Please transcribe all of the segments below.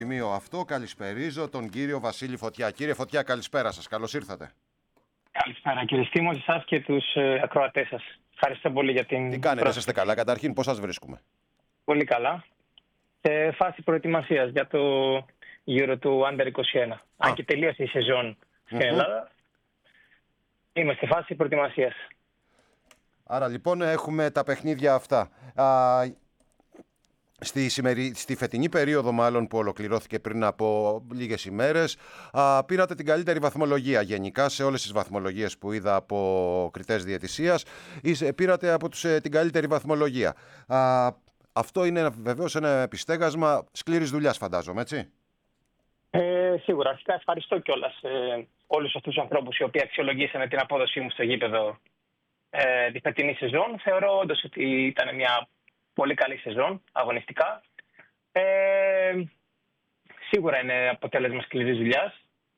Σημείο αυτό καλησπερίζω τον κύριο Βασίλη Φωτιά. Κύριε Φωτιά, καλησπέρα σας. Καλώς ήρθατε. Καλησπέρα κύριε Στήμος, εσάς και τους ακροατές σας. Ευχαριστώ πολύ για την Τι κάνετε, είσαστε καλά? Καταρχήν, πώς σας βρίσκουμε? Πολύ καλά. Σε φάση προετοιμασίας για το Euro του Under 21. Αν και τελείωσε η σεζόν στην Ελλάδα, είμαστε σε φάση προετοιμασίας. Άρα λοιπόν έχουμε τα παιχνίδια αυτά. Στη φετινή περίοδο μάλλον που ολοκληρώθηκε πριν από λίγες ημέρες, πήρατε την καλύτερη βαθμολογία γενικά σε όλες τις βαθμολογίες που είδα από κριτές διαιτησίας. Πήρατε από την καλύτερη βαθμολογία. Αυτό είναι βεβαίως ένα επιστέγασμα σκληρής δουλειάς, φαντάζομαι, έτσι? Σίγουρα. Αρχικά ευχαριστώ κιόλας όλους αυτούς τους ανθρώπους οι οποίοι αξιολογήσανε την απόδοσή μου στο γήπεδο τη φετινή σεζόν. Θεωρώ όντως ότι ήταν μια πολύ καλή σεζόν αγωνιστικά. Σίγουρα είναι αποτέλεσμα σκληρής δουλειάς,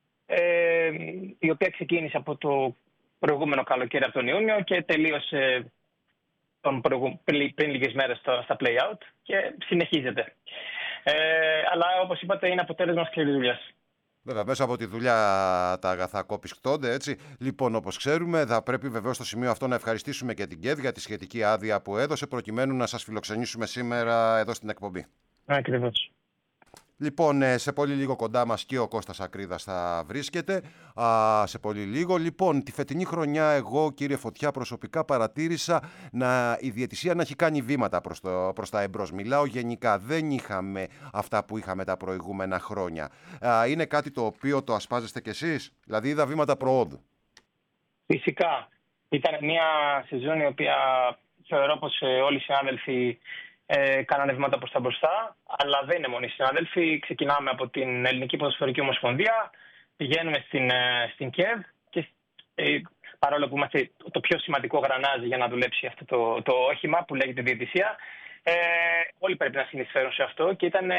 η οποία ξεκίνησε από το προηγούμενο καλοκαίρι, από τον Ιούνιο, και τελείωσε πριν λίγες μέρες στα play-out και συνεχίζεται. Αλλά όπως είπατε, είναι αποτέλεσμα σκληρής δουλειάς. Βέβαια, μέσα από τη δουλειά τα αγαθά κόπησκτώνται, έτσι. Λοιπόν, όπως ξέρουμε, θα πρέπει βεβαίως στο σημείο αυτό να ευχαριστήσουμε και την ΚΕΔ για τη σχετική άδεια που έδωσε, προκειμένου να σας φιλοξενήσουμε σήμερα εδώ στην εκπομπή. Ακριβώς. Λοιπόν, σε πολύ λίγο κοντά μας και ο Κώστας Ακρίδας θα βρίσκεται. Σε πολύ λίγο. Λοιπόν, τη φετινή χρονιά εγώ, κύριε Φωτιά, προσωπικά παρατήρησα η διαιτησία να έχει κάνει βήματα προς τα εμπρός. Μιλάω γενικά. Δεν είχαμε αυτά που είχαμε τα προηγούμενα χρόνια. Είναι κάτι το οποίο το ασπάζεστε κι εσείς? Δηλαδή είδα βήματα προόδου. Φυσικά. Ήταν μια σεζόν η οποία θεωρώ πως όλοι οι συνάδελφοι κάνανε βήματα προς τα μπροστά, αλλά δεν είναι μόνο οι συνάδελφοι. Ξεκινάμε από την Ελληνική Ποδοσφαιρική Ομοσπονδία, πηγαίνουμε στην ΚΕΒ και παρόλο που είμαστε το πιο σημαντικό γρανάζι για να δουλέψει αυτό το όχημα που λέγεται διαιτησία, όλοι πρέπει να συνεισφέρουν σε αυτό και ήταν,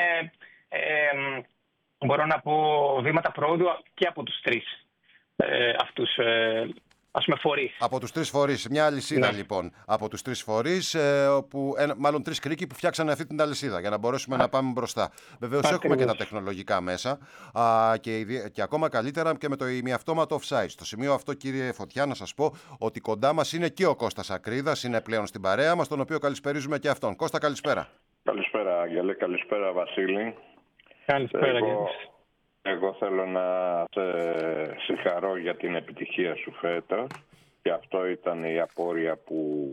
μπορώ να πω, βήματα προόδου και από τους τρεις αυτούς φορείς. Από τους τρεις φορείς. Μια αλυσίδα, ναι, λοιπόν. Από τους τρεις φορείς, μάλλον τρεις κρίκοι που φτιάξανε αυτή την αλυσίδα για να μπορέσουμε να πάμε μπροστά. Βεβαίως έχουμε και τα τεχνολογικά μέσα και ακόμα καλύτερα και με το ημιαυτόματο offside. Στο σημείο αυτό, κύριε Φωτιά, να σας πω ότι κοντά μας είναι και ο Κώστας Ακρίδας, είναι πλέον στην παρέα μας, τον οποίο καλησπερίζουμε και αυτόν. Κώστα, καλησπέρα. Καλησπέρα, Άγγελε. Καλησπέρα, Βασίλη. Καλησπέρα, Εγώ θέλω να σε συγχαρώ για την επιτυχία σου φέτος και αυτό ήταν η απόρρεια που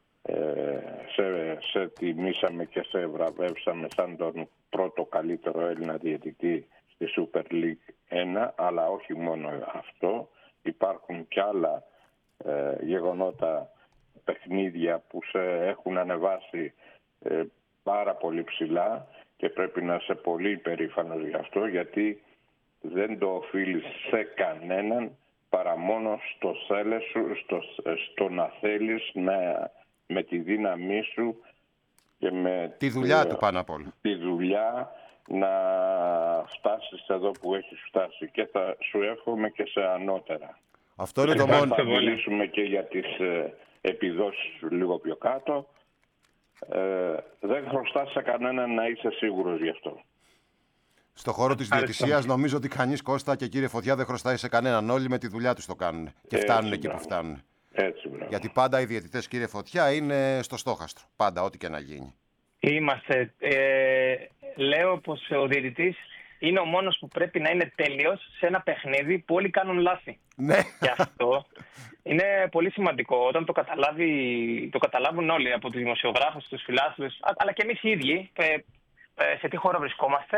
σε τιμήσαμε και σε βραβεύσαμε σαν τον πρώτο καλύτερο Έλληνα διαιτητή στη Super League 1, αλλά όχι μόνο αυτό. Υπάρχουν κι άλλα γεγονότα, παιχνίδια που σε έχουν ανεβάσει πάρα πολύ ψηλά και πρέπει να είσαι πολύ υπερήφανος γι' αυτό, γιατί δεν το οφείλεις σε κανέναν παρά μόνο στο θέλες σου, στο να θέλεις με τη δύναμή σου και με τη δουλειά του πάνω απ' όλα. Τη δουλειά να φτάσεις εδώ που έχεις φτάσει και θα σου εύχομαι και σε ανώτερα. Αυτό είναι το μόνο. Θα μιλήσουμε και για τις επιδόσεις σου λίγο πιο κάτω. Δεν χρωστάς σε κανέναν να είσαι σίγουρος γι' αυτό. Στο χώρο της διαιτησίας νομίζω ότι κανείς, Κώστα και κύριε Φωτιά, δεν χρωστάει σε κανέναν. Όλοι με τη δουλειά τους το κάνουν και φτάνουν εκεί που φτάνουν. Έτσι, γιατί πάντα οι διαιτητές, κύριε Φωτιά, είναι στο στόχαστρο. Πάντα, ό,τι και να γίνει. Είμαστε. Λέω πως ο διαιτητής είναι ο μόνος που πρέπει να είναι τέλειος σε ένα παιχνίδι που όλοι κάνουν λάθη. Ναι. Και αυτό είναι πολύ σημαντικό. Όταν το καταλάβουν όλοι, από τους δημοσιογράφους, τους φιλάθλους, αλλά και εμείς οι ίδιοι, σε τι χώρο βρισκόμαστε,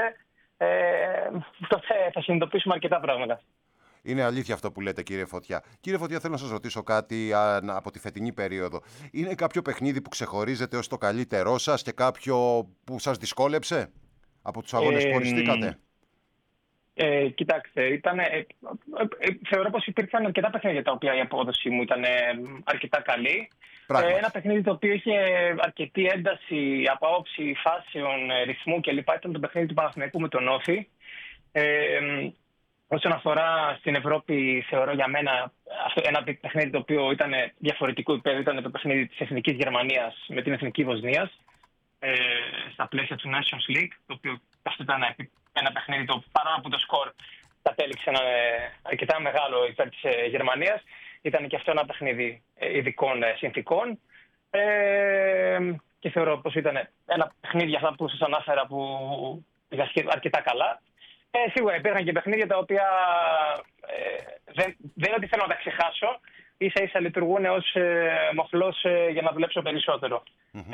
θα συνειδητοποιήσουμε αρκετά πράγματα. Είναι αλήθεια αυτό που λέτε, κύριε Φωτιά. Κύριε Φωτιά, θέλω να σας ρωτήσω κάτι από τη φετινή περίοδο. Είναι κάποιο παιχνίδι που ξεχωρίζεται ως το καλύτερό σας και κάποιο που σας δυσκόλεψε από τους αγώνες που οριστήκατε? Κοιτάξτε, θεωρώ πως υπήρξαν αρκετά παιχνίδια τα οποία η απόδοση μου ήταν αρκετά καλή. Ένα παιχνίδι το οποίο είχε αρκετή ένταση από άποψη φάσεων, ρυθμού κλπ. Ήταν το παιχνίδι του Παναθηναϊκού με τον Όφη. Όσον αφορά στην Ευρώπη, θεωρώ για μένα ένα παιχνίδι το οποίο ήταν διαφορετικό επίπεδο, ήταν το παιχνίδι της Εθνικής Γερμανίας με την Εθνική Βοσνίας στα πλαίσια του Nations League, το οποίο αυτό ήταν ένα παιχνίδι, παρόλο που το σκορ κατέληξε να είναι αρκετά μεγάλο υπέρ της Γερμανίας. Ήταν και αυτό ένα παιχνίδι ειδικών συνθήκων. Και θεωρώ πως ήταν ένα παιχνίδι για αυτά που σας ανάφερα που πήγα αρκετά καλά. Σίγουρα υπήρχαν και παιχνίδια τα οποία δεν είναι ότι θέλω να τα ξεχάσω. Ίσα-ίσα λειτουργούν ως μοχλός για να δουλέψω περισσότερο.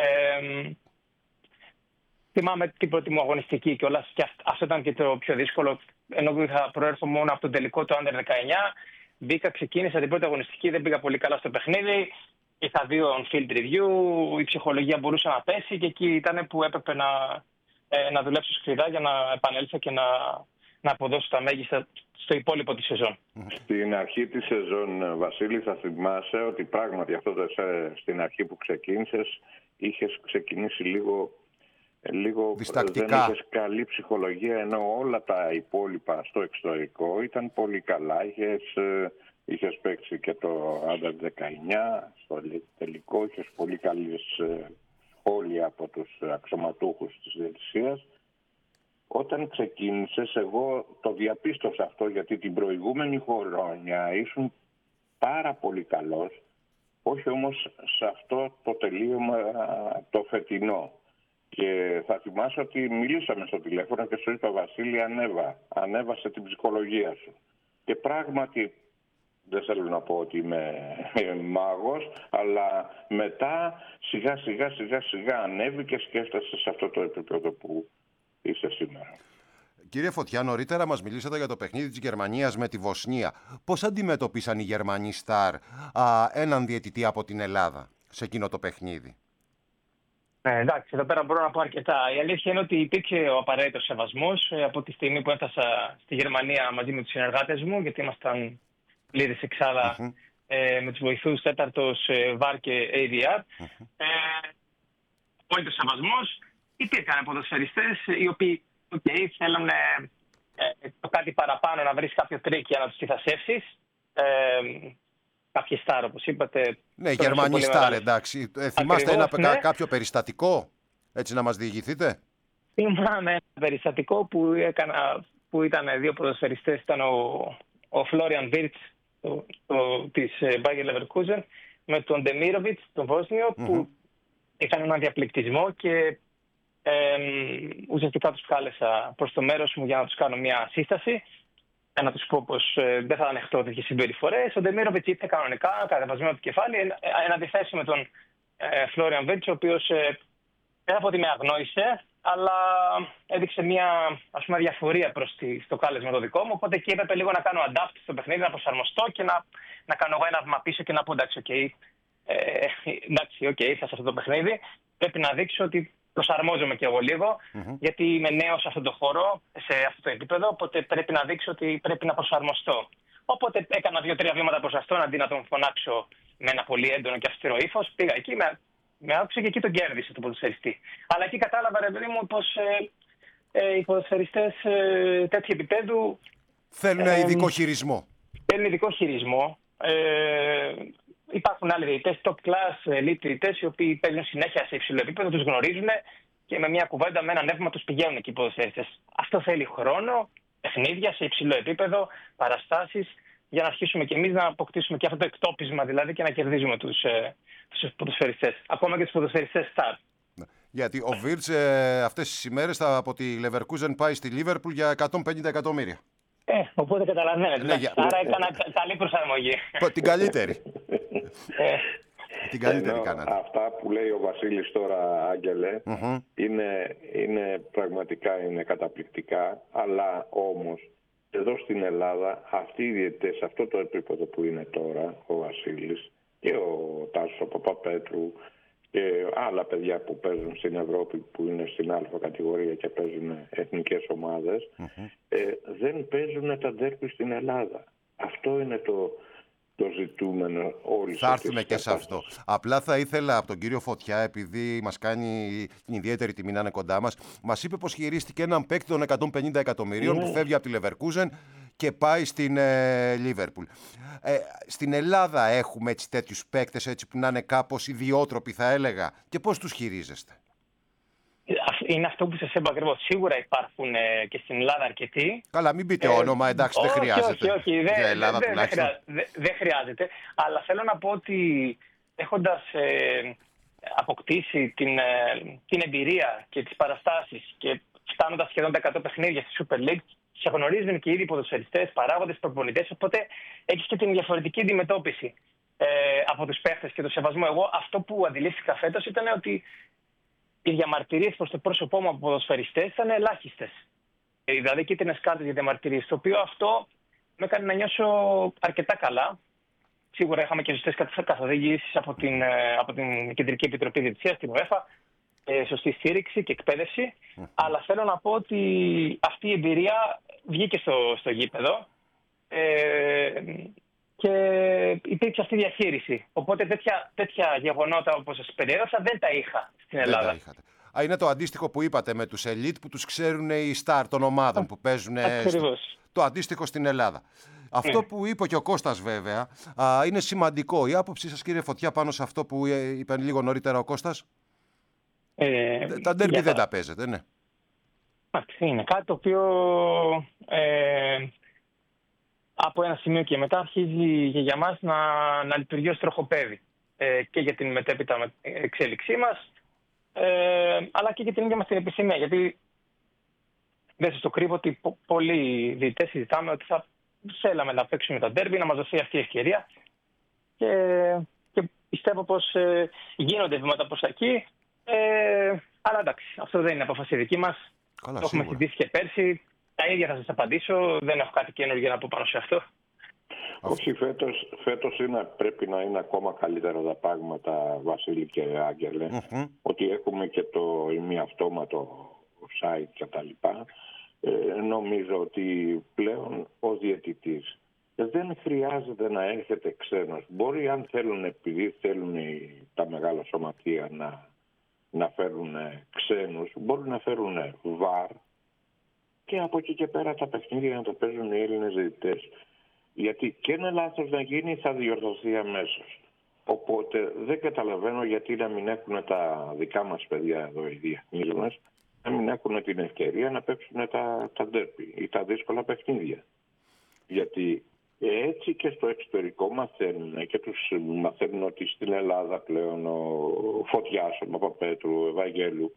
Θυμάμαι την πρώτη μου αγωνιστική κιόλας και αυτό ήταν και το πιο δύσκολο. Ενώ είχα προέρθω μόνο από τον τελικό του Under 19. Μπήκα, ξεκίνησα την πρώτη αγωνιστική, δεν πήγα πολύ καλά στο παιχνίδι. Είχα δει on-field review, η ψυχολογία μπορούσε να πέσει και εκεί ήταν που έπρεπε να δουλέψω σκληρά για να επανέλθω και να αποδώσω τα μέγιστα στο υπόλοιπο τη σεζόν. Στην αρχή της σεζόν, Βασίλη, θα θυμάσαι ότι πράγματι αυτό στην αρχή που ξεκίνησες είχες ξεκινήσει λίγο διστακτικά. Δεν είχες καλή ψυχολογία, ενώ όλα τα υπόλοιπα στο εξωτερικό ήταν πολύ καλά. Είχες παίξει και το Under 19 στο τελικό, είχες πολύ καλές σχόλια από τους αξιωματούχους της διαιτησίας. Όταν ξεκίνησες, εγώ το διαπίστωσα αυτό, γιατί την προηγούμενη χρονιά ήσουν πάρα πολύ καλός, όχι όμως σε αυτό το τελείωμα το φετινό. Και θα θυμάσαι ότι μιλήσαμε στο τηλέφωνο και σου είπα, Βασίλη, ανέβασε την ψυχολογία σου. Και πράγματι, δεν θέλω να πω ότι είμαι μάγος, αλλά μετά σιγά ανέβηκες και έφτασες σε αυτό το επίπεδο που είσαι σήμερα. Κύριε Φωτιά, νωρίτερα μας μιλήσατε για το παιχνίδι της Γερμανίας με τη Βοσνία. Πώς αντιμετωπίσαν οι Γερμανοί Σταρ έναν διαιτητή από την Ελλάδα σε εκείνο το παιχνίδι? Εντάξει, εδώ πέρα μπορώ να πω αρκετά. Η αλήθεια είναι ότι υπήρξε ο απαραίτητος σεβασμός από τη στιγμή που έφτασα στη Γερμανία μαζί με τους συνεργάτες μου, γιατί ήμασταν πλήρης εξάδα με τους βοηθούς τέταρτος ΒΑΡ και ADR. Απαραίτητος σεβασμός. Υπήρχαν ποδοσφαιριστές οι οποίοι θέλουν το κάτι παραπάνω, να βρεις κάποιο τρίκ για να τους τυθασεύσεις. Κάποιοι Σταρ, όπως είπατε. Ναι, Γερμανοί Σταρ, εντάξει. Θυμάστε κάποιο περιστατικό, έτσι να μας διηγηθείτε? Θυμάμαι ένα περιστατικό που ήταν δύο ποδοσφαιριστές. Ήταν ο Φλόριαν Βίρτς της Bayer Leverkusen με τον Ντεμίροβιτς, τον Βόσνιο, που είχαν έναν διαπληκτισμό και ουσιαστικά τους κάλεσα προς το μέρος μου για να τους κάνω μια σύσταση. Να τους πω πως δεν θα ανεχτώ τέτοιες συμπεριφορές. Ο Ντεμίροβιτς ήρθε κανονικά, κατεβασμένο το κεφάλι, εν αντιθέσει με τον Φλόριαν Βίρτς, ο οποίος δεν θα πω ότι με αγνόησε, αλλά έδειξε μια διαφορία προς το κάλεσμα το δικό μου. Οπότε εκεί έπρεπε λίγο να κάνω adapt στο παιχνίδι, να προσαρμοστώ και να κάνω εγώ ένα βήμα πίσω και να πω εντάξει, ήρθα σε αυτό το παιχνίδι. Πρέπει να δείξω ότι προσαρμόζομαι και εγώ λίγο, γιατί είμαι νέος σε αυτόν τον χώρο, σε αυτό το επίπεδο, οπότε πρέπει να δείξω ότι πρέπει να προσαρμοστώ. Οπότε έκανα 2-3 βήματα προς αυτόν, αντί να τον φωνάξω με ένα πολύ έντονο και αυστηρό ύφος. Πήγα εκεί, με άκουσε και εκεί τον κέρδισε τον ποδοσφαιριστή. Αλλά εκεί κατάλαβα, ρε παιδί μου, πως οι ποδοσφαιριστές τέτοιου επίπεδου θέλουν ειδικό χειρισμό. Θέλουν ειδικό χειρισμό. Υπάρχουν άλλοι διαιτητές, top class, elite διαιτητές, οι οποίοι παίζουν συνέχεια σε υψηλό επίπεδο, τους γνωρίζουν και με μια κουβέντα, με ένα νεύμα τους πηγαίνουν εκεί οι ποδοσφαιριστές. Αυτό θέλει χρόνο, παιχνίδια σε υψηλό επίπεδο, παραστάσεις, για να αρχίσουμε κι εμείς να αποκτήσουμε και αυτό το εκτόπισμα δηλαδή και να κερδίζουμε τους ποδοσφαιριστές. Ακόμα και τους ποδοσφαιριστές Σταρ. Γιατί ο Βίρτς αυτές τις ημέρες από τη Leverkusen πάει στη Λίβερπουλ για 150 εκατομμύρια. Οπότε καταλαβαίνετε. Άρα έκανα καλή προσαρμογή. Την καλύτερη. Την καλύτερη κάνατε. Αυτά που λέει ο Βασίλης τώρα, Άγγελε, είναι πραγματικά καταπληκτικά, αλλά όμως εδώ στην Ελλάδα αυτοί οι διαιτητές, σε αυτό το επίπεδο που είναι τώρα ο Βασίλης και ο Τάσος ο Παπαπέτρου και άλλα παιδιά που παίζουν στην Ευρώπη, που είναι στην Α κατηγορία και παίζουν εθνικές ομάδες, δεν παίζουν τα ντέρμπι στην Ελλάδα. Αυτό είναι το ζητούμενο όλοι. Θα έρθουμε και σε αυτό. Απλά θα ήθελα από τον κύριο Φωτιά, επειδή μας κάνει την ιδιαίτερη τιμή να είναι κοντά μας είπε πως χειρίστηκε έναν παίκτη των 150 εκατομμυρίων που φεύγει από τη Leverkusen και πάει στην Λίβερπουλ. Στην Ελλάδα έχουμε έτσι τέτοιους παίκτες, έτσι που να είναι κάπως ιδιότροποι, θα έλεγα, και πώς τους χειρίζεστε? είναι αυτό που σας είπα ακριβώς. Σίγουρα υπάρχουν και στην Ελλάδα αρκετοί. Καλά, μην πείτε όνομα, εντάξει, δεν χρειάζεται. Όχι, δεν χρειάζεται. Αλλά θέλω να πω ότι έχοντας αποκτήσει την εμπειρία και τις παραστάσεις και φτάνοντας σχεδόν τα 100 παιχνίδια στη Super League, σε γνωρίζουν και ήδη οι ποδοσφαιριστές, παράγοντες, προπονητές, οπότε έχεις και την διαφορετική αντιμετώπιση από τους παίχτες και το σεβασμό. Εγώ αυτό που αντιλήφθηκα φέτος ήταν ότι οι διαμαρτυρίες προς το πρόσωπό μου από ποδοσφαιριστές ήταν ελάχιστες. Δηλαδή κίτρινες κάρτες για διαμαρτυρίες, το οποίο αυτό με έκανε να νιώσω αρκετά καλά. Σίγουρα είχαμε και σωστές καθοδήγησεις από την Κεντρική Επιτροπή Διαιτησίας, την UEFA, σωστή στήριξη και εκπαίδευση. Αλλά θέλω να πω ότι αυτή η εμπειρία βγήκε στο γήπεδο και υπήρξε αυτή η διαχείριση. Οπότε τέτοια γεγονότα όπως σας περιέγραψα δεν τα είχα στην Ελλάδα. Είναι το αντίστοιχο που είπατε με τους ελίτ που τους ξέρουν οι στάρ των ομάδων που παίζουν. Το αντίστοιχο στην Ελλάδα. Αυτό που είπε και ο Κώστας βέβαια είναι σημαντικό. Η άποψή σας, κύριε Φωτιά, πάνω σε αυτό που είπε λίγο νωρίτερα ο Κώστας? Τα ντέρμπι δεν τα παίζετε, ναι. Είναι κάτι το οποίο από ένα σημείο και μετά αρχίζει για μας να λειτουργεί ως τροχοπέδι και για την μετέπειτα εξέλιξή μας, αλλά και για την ίδια μας την επισημία. Γιατί δεν σας το κρύβω ότι πολλοί διαιτητές συζητάμε ότι θα θέλαμε να παίξουμε τα ντέρμπι, να μας δοθεί αυτή η ευκαιρία και πιστεύω πως γίνονται βήματα προς εκεί, αλλά εντάξει, αυτό δεν είναι απόφαση δική μας. Καλά, το έχουμε συζητήσει και πέρσι. Τα ίδια θα σας απαντήσω, δεν έχω κάτι καινούργιο να πω πάνω σε αυτό. Όχι, φέτος πρέπει να είναι ακόμα καλύτερα τα πράγματα, Βασίλη και Άγγελε, ότι έχουμε και το ημιαυτόματο site κτλ. Νομίζω ότι πλέον ο διαιτητής δεν χρειάζεται να έρχεται ξένος. Μπορεί, αν θέλουν, επειδή θέλουν τα μεγάλα σωματεία να φέρουν ξένους, μπορούν να φέρουν βαρ και από εκεί και πέρα τα παιχνίδια να τα παίζουν οι Έλληνες διαιτητές. Γιατί και ένα λάθος να γίνει θα διορθωθεί αμέσως. Οπότε δεν καταλαβαίνω γιατί να μην έχουν τα δικά μας παιδιά εδώ, οι διεθνείς μας, να μην έχουν την ευκαιρία να παίξουν τα ντέρμπι ή τα δύσκολα παιχνίδια. Γιατί έτσι και στο εξωτερικό μαθαίνουν και τους μαθαίνουν ότι στην Ελλάδα πλέον ο Φωτιάς, ο Παπαπέτρου, ο Ευαγγέλου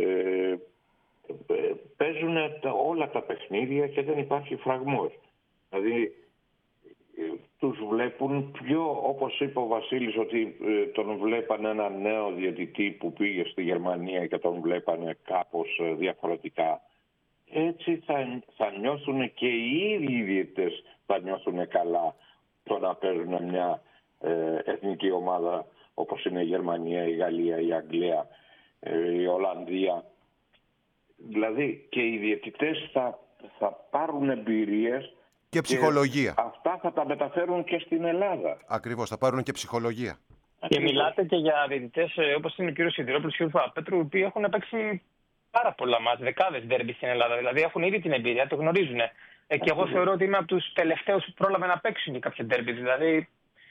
παίζουν όλα τα παιχνίδια και δεν υπάρχει φραγμός. Δηλαδή τους βλέπουν πιο, όπως είπε ο Βασίλης, ότι τον βλέπανε ένα νέο διαιτητή που πήγε στη Γερμανία και τον βλέπανε κάπως διαφορετικά. Έτσι θα νιώθουν και οι ίδιοι διαιτητές θα νιώθουν καλά το να παίζουν μια εθνική ομάδα όπως είναι η Γερμανία, η Γαλλία, η Αγγλία, η Ολλανδία. Δηλαδή και οι διαιτητές θα πάρουν εμπειρίες και ψυχολογία. Και αυτά θα τα μεταφέρουν και στην Ελλάδα. Ακριβώς, θα πάρουν και ψυχολογία. Και μιλάτε και για διαιτητές όπως είναι ο κύριος Σιδηρόπουλος και ο κύριος Παπαπέτρου, οι οποίοι έχουν παίξει πάρα πολλά μάτς, δεκάδες ντέρμπι στην Ελλάδα. Δηλαδή έχουν ήδη την εμπειρία, το γνωρίζουν. Και εγώ θεωρώ ότι είμαι από τους τελευταίους που πρόλαβε να παίξουν και κάποια ντέρμπι. Δηλαδή,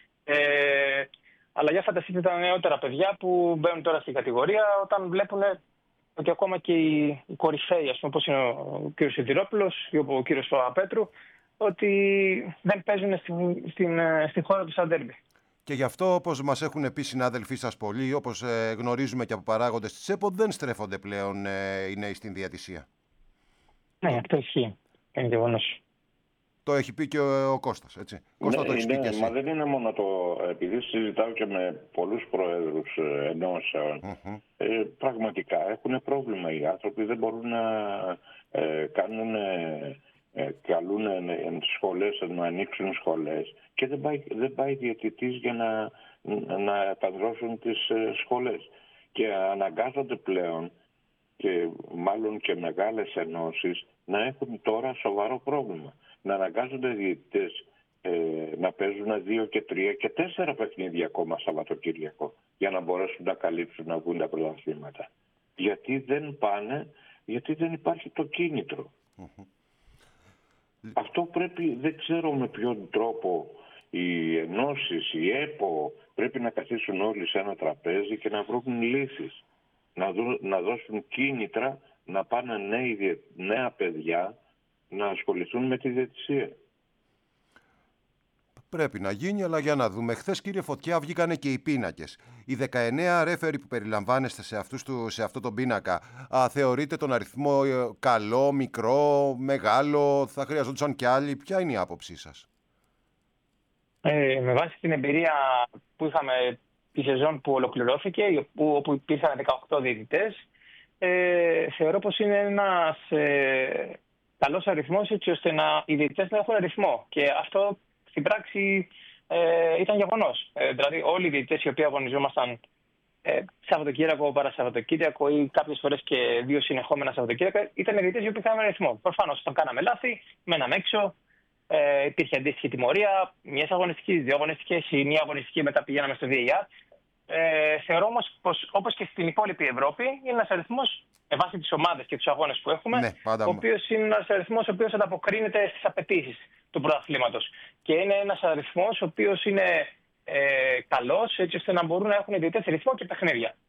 αλλά για φανταστείτε τα νεότερα παιδιά που μπαίνουν τώρα στην κατηγορία, όταν βλέπουν ότι ακόμα και οι κορυφαίοι, ας πούμε, όπως είναι ο κύριος Σιδηρόπουλος ή ο κύριος Παπαπέτρου, ότι δεν παίζουν στην χώρα του σαν ντέρμπι. Και γι' αυτό, όπως μας έχουν πει συνάδελφοί σας πολλοί, όπως γνωρίζουμε και από παράγοντες της ΕΠΟ, δεν στρέφονται πλέον οι νέοι στην διαιτησία. Ναι, αυτό ισχύει. Είναι γεγονός. Το έχει πει και ο Κώστας, έτσι. Κώστα, το έχεις πει και εσύ. Μα δεν είναι μόνο το... Επειδή συζητάω και με πολλούς προέδρους ενώσεων, πραγματικά έχουν πρόβλημα οι άνθρωποι, δεν μπορούν να κάνουν... καλούν σχολές, να ανοίξουν σχολές και δεν πάει διαιτητής για να επανδρώσουν τις σχολές. Και αναγκάζονται πλέον και μάλλον και μεγάλες ενώσεις να έχουν τώρα σοβαρό πρόβλημα. Να αναγκάζονται διαιτητές να παίζουν 2 και 3 και 4 παιχνίδια ακόμα Σαββατοκύριακο για να μπορέσουν να καλύψουν να βγουν τα πρωταθλήματα. Γιατί δεν πάνε, γιατί δεν υπάρχει το κίνητρο. Αυτό πρέπει, δεν ξέρω με ποιον τρόπο οι ενώσεις, η ΕΠΟ πρέπει να καθίσουν όλοι σε ένα τραπέζι και να βρουν λύσεις. Να δώσουν κίνητρα να πάνε νέα παιδιά να ασχοληθούν με τη διαιτησία. Πρέπει να γίνει, αλλά για να δούμε. Χθες, κύριε Φωτιά, βγήκανε και οι πίνακες. Οι 19 ρέφεροι που περιλαμβάνεστε σε αυτό τον πίνακα, θεωρείτε τον αριθμό καλό, μικρό, μεγάλο, θα χρειαζόντουσαν κι άλλοι? Ποια είναι η άποψή σας? Με βάση την εμπειρία που είχαμε τη σεζόν που ολοκληρώθηκε, όπου υπήρχαν 18 διαιτητές, θεωρώ πως είναι ένας καλός αριθμός, έτσι ώστε οι διαιτητές να έχουν αριθμό. Και αυτό στην πράξη ήταν γεγονός. Δηλαδή όλοι οι διαιτητές οι οποίοι αγωνιζόμασταν Σαββατοκύριακο, Παρασαββατοκύριακο ή κάποιες φορές και 2 συνεχόμενα Σαββατοκύριακα, ήταν οι διαιτητές οι οποίοι είχαν αριθμό. Προφανώς όταν κάναμε λάθη, μέναμε έξω. Υπήρχε αντίστοιχη τιμωρία, μιας αγωνιστικής, 2 αγωνιστικές ή 1 αγωνιστική, μετά πηγαίναμε στο VAR. Θεωρώ όμως πως, όπως και στην υπόλοιπη Ευρώπη, είναι ένας αριθμός με βάση τις ομάδες και τους αγώνες που έχουμε, Ναι, ο οποίος είναι ένας αριθμός ο οποίος ανταποκρίνεται στις απαιτήσεις του πρωταθλήματος. Και είναι ένας αριθμός ο οποίος είναι καλός, έτσι ώστε να μπορούν να έχουν οι διαιτητές ρυθμό και παιχνίδια.